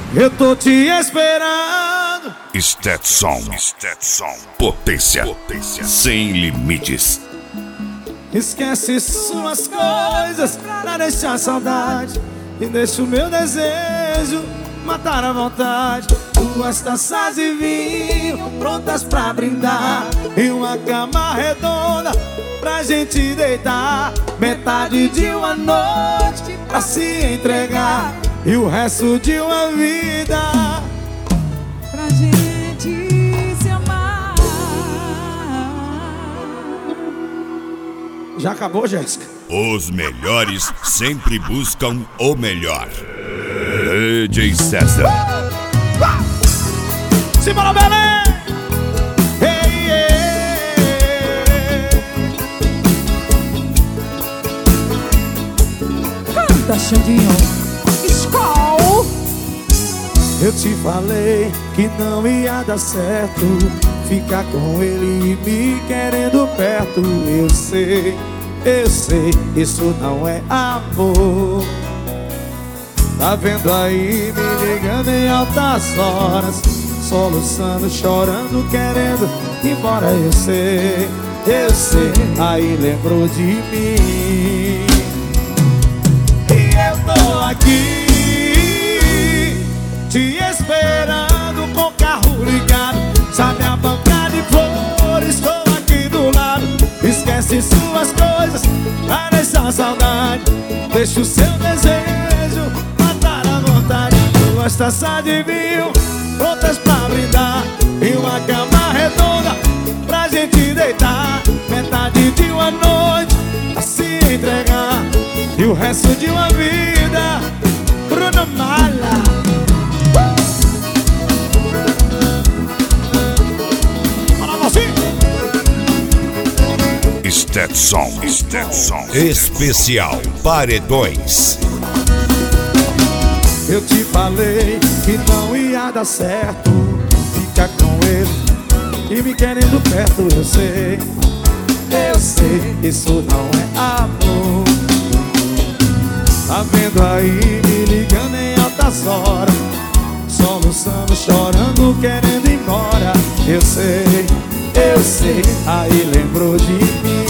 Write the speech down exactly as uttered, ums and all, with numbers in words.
Eu tô te esperando. Stetson, Stetson, potência, potência sem limites. Esquece suas coisas pra deixar saudade e deixa o meu desejo matar a vontade. Duas taças de vinho prontas pra brindar e uma cama redonda pra gente deitar. Metade de uma noite pra se entregar e o resto de uma vida pra gente se amar. Já acabou, Jéssica? Os melhores sempre buscam o melhor. D J César. Simbora, Belém! Hey, yeah. Canta, Xandinho. Skol! Eu te falei que não ia dar certo ficar com ele e me querendo perto. Eu sei, eu sei, isso não é amor. Tá vendo aí, me ligando em altas horas, soluçando, chorando, querendo ir embora. Eu sei, eu sei, aí lembrou de mim. E eu tô aqui te esperando com o carro ligado. Sabe a banca de flores, estou aqui do lado. Esquece suas coisas pra deixar saudade. Deixa o seu desejo matar a vontade. Duas taças de vinho prontas pra brindar e uma cama redonda pra gente deitar. Metade de uma noite a se entregar e o resto de uma vida. Bruno Mala. Stetson, Stetson, especial Paredões. Eu te falei que não ia dar certo ficar com ele e me querendo perto. Eu sei, eu sei, isso não é amor. Tá vendo aí, me ligando em altas horas, soluçando, chorando, querendo ir embora. Eu sei, eu sei, aí lembrou de mim.